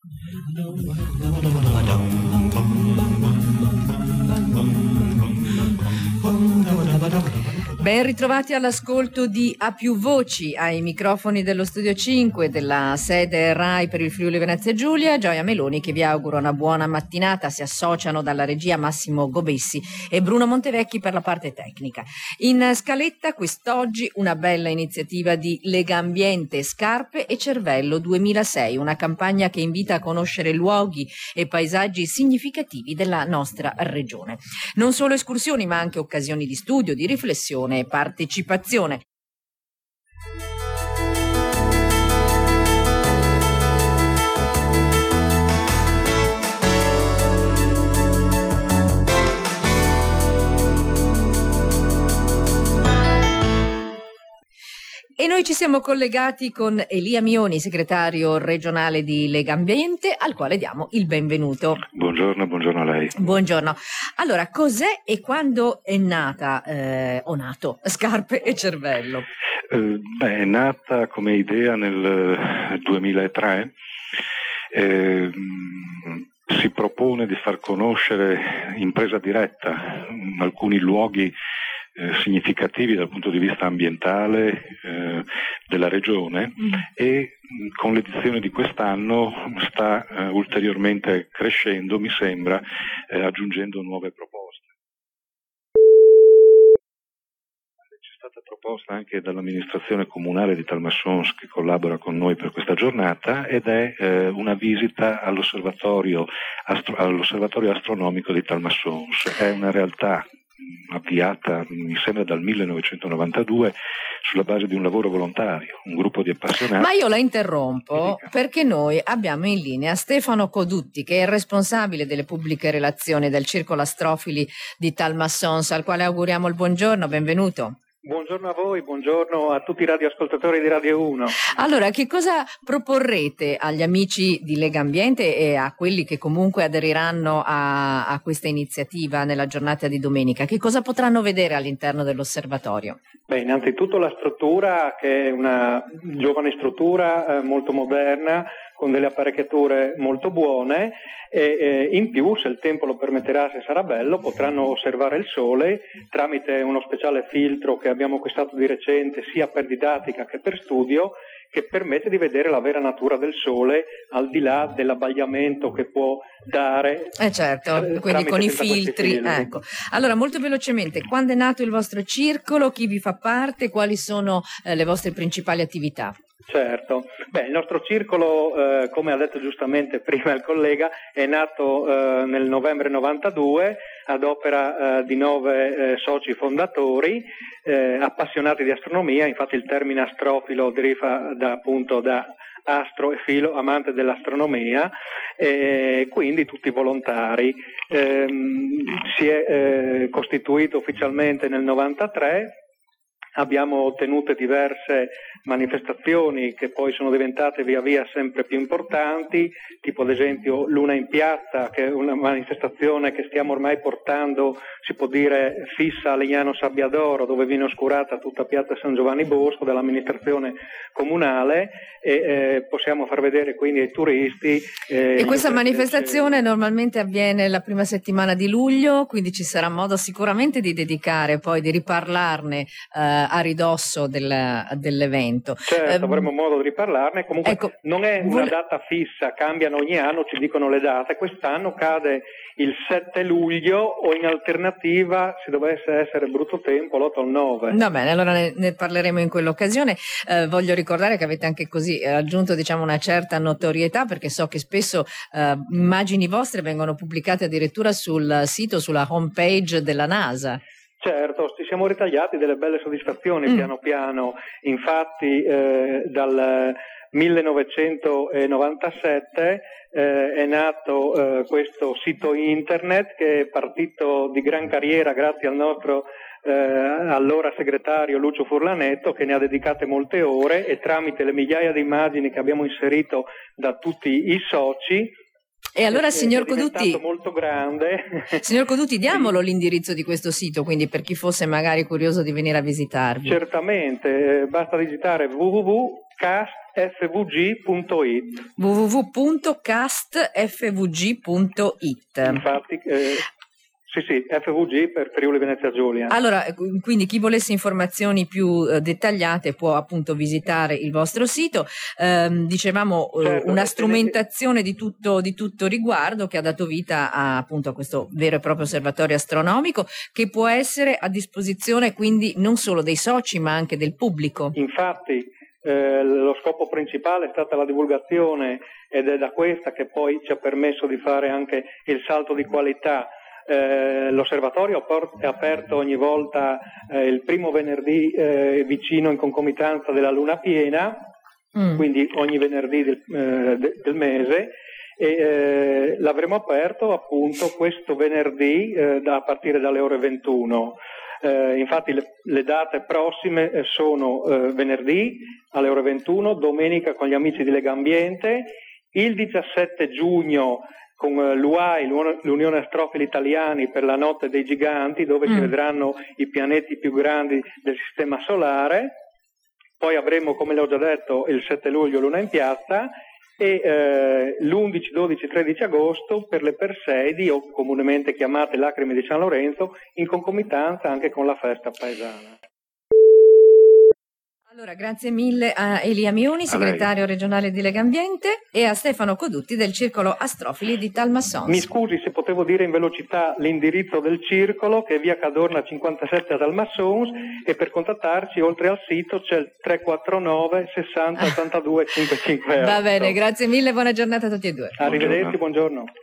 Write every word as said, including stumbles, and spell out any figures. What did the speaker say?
Ben ritrovati all'ascolto di A Più Voci, ai microfoni dello Studio cinque della sede RAI per il Friuli Venezia Giulia. Gioia Meloni che vi augura una buona mattinata. Si associano dalla regia Massimo Gobessi e Bruno Montevecchi per la parte tecnica. In scaletta quest'oggi una bella iniziativa di Legambiente, Scarpe e Cervello duemilasei, una campagna che invita a conoscere luoghi e paesaggi significativi della nostra regione. Non solo escursioni, ma anche occasioni di studio, di riflessione e partecipazione. E noi ci siamo collegati con Elia Mioni, segretario regionale di Legambiente, al quale diamo il benvenuto. Buongiorno, buongiorno a lei. Buongiorno. Allora, cos'è e quando è nata, eh, o nato, Scarpe e Cervello? Eh, beh, è nata come idea nel duemilatré. Eh, si propone di far conoscere in presa diretta alcuni luoghi Eh, significativi dal punto di vista ambientale eh, della regione mm. e mh, con l'edizione di quest'anno sta eh, ulteriormente crescendo, mi sembra, eh, aggiungendo nuove proposte. C'è stata proposta anche dall'amministrazione comunale di Talmassons, che collabora con noi per questa giornata, ed è eh, una visita all'osservatorio, astro- all'osservatorio astronomico di Talmassons. È una realtà avviata, mi sembra, dal millenovecentonovantadue sulla base di un lavoro volontario, un gruppo di appassionati. Ma io la interrompo perché noi abbiamo in linea Stefano Codutti, che è il responsabile delle pubbliche relazioni del Circolo Astrofili di Talmassons, al quale auguriamo il buongiorno, benvenuto. Buongiorno a voi, buongiorno a tutti i radioascoltatori di Radio uno. Allora, che cosa proporrete agli amici di Legambiente e a quelli che comunque aderiranno a, a questa iniziativa nella giornata di domenica? Che cosa potranno vedere all'interno dell'osservatorio? Beh, innanzitutto la struttura, che è una giovane struttura eh, molto moderna, con delle apparecchiature molto buone, e eh, in più, se il tempo lo permetterà, se sarà bello, potranno osservare il sole tramite uno speciale filtro che abbiamo acquistato di recente sia per didattica che per studio, che permette di vedere la vera natura del sole al di là dell'abbagliamento che può dare. Eh certo, quindi con i filtri. Ecco. Allora, molto velocemente, quando è nato il vostro circolo, chi vi fa parte, quali sono eh, le vostre principali attività? Certo, beh, il nostro circolo, eh, come ha detto giustamente prima il collega, è nato eh, nel novembre novantadue ad opera eh, di nove eh, soci fondatori, eh, appassionati di astronomia. Infatti il termine astrofilo deriva da, appunto da astro e filo, amante dell'astronomia, e quindi tutti volontari. Eh, si è eh, costituito ufficialmente nel novantatré. Abbiamo tenute diverse manifestazioni che poi sono diventate via via sempre più importanti, tipo ad esempio Luna in Piazza, che è una manifestazione che stiamo ormai portando, si può dire, fissa a Legnano Sabbiadoro, dove viene oscurata tutta piazza San Giovanni Bosco dall'amministrazione comunale, e eh, possiamo far vedere quindi ai turisti. Eh, e questa manifestazione c'è... normalmente avviene la prima settimana di luglio, quindi ci sarà modo sicuramente di dedicare, poi di riparlarne eh, a ridosso del, dell'evento. Certo, avremo eh, modo di riparlarne. Comunque ecco, non è una vuole... data fissa, cambiano ogni anno, ci dicono le date. Quest'anno cade il sette luglio, o in alternativa, se dovesse essere brutto tempo, l'otto o il nove. Va bene, allora ne, ne parleremo in quell'occasione. Eh, voglio ricordare che avete anche così aggiunto, diciamo, una certa notorietà, perché so che spesso eh, immagini vostre vengono pubblicate addirittura sul sito, sulla home page della NASA. Certo, ci siamo ritagliati delle belle soddisfazioni mm. piano piano. Infatti eh, dal millenovecentonovantasette eh, è nato eh, questo sito internet, che è partito di gran carriera grazie al nostro eh, allora segretario Lucio Furlanetto, che ne ha dedicate molte ore, e tramite le migliaia di immagini che abbiamo inserito da tutti i soci. E allora, signor è Codutti, molto grande. Signor Codutti, diamolo l'indirizzo di questo sito, quindi, per chi fosse magari curioso di venire a visitarvi. Certamente, eh, basta digitare w w w punto cast f v g punto i t. w w w punto cast f v g punto i t. Infatti, eh, sì, sì, F V G per Friuli Venezia Giulia. Allora, quindi chi volesse informazioni più eh, dettagliate può appunto visitare il vostro sito. Eh, dicevamo eh, certo, una strumentazione di tutto, di tutto riguardo che ha dato vita a, appunto a questo vero e proprio osservatorio astronomico che può essere a disposizione quindi non solo dei soci ma anche del pubblico. Infatti eh, lo scopo principale è stata la divulgazione ed è da questa che poi ci ha permesso di fare anche il salto di qualità. Eh, l'osservatorio è aperto ogni volta eh, il primo venerdì eh, vicino in concomitanza della luna piena, mm. quindi ogni venerdì del, eh, de, del mese, e eh, l'avremo aperto appunto questo venerdì eh, da, a partire dalle ore ventuno. Eh, infatti le, le date prossime eh, sono eh, venerdì alle ore ventuno, domenica con gli amici di Lega Ambiente, il diciassette giugno con l'U A I, l'Unione Astrofili Italiani, per la Notte dei Giganti, dove mm. si vedranno i pianeti più grandi del Sistema Solare. Poi avremo, come le ho già detto, il sette luglio Luna in Piazza e eh, l'undici, dodici, tredici agosto per le Perseidi, o comunemente chiamate Lacrime di San Lorenzo, in concomitanza anche con la festa paesana. Allora, grazie mille a Elia Mioni, segretario regionale di Lega Ambiente, e a Stefano Codutti del Circolo Astrofili di Talmassons. Mi scusi se potevo dire in velocità l'indirizzo del circolo, che è via Cadorna cinquantasette a Talmassons, e per contattarci oltre al sito c'è il tre quattro nove sessanta ottantadue cinquantacinque. Va bene, grazie mille, buona giornata a tutti e due. Arrivederci, buongiorno.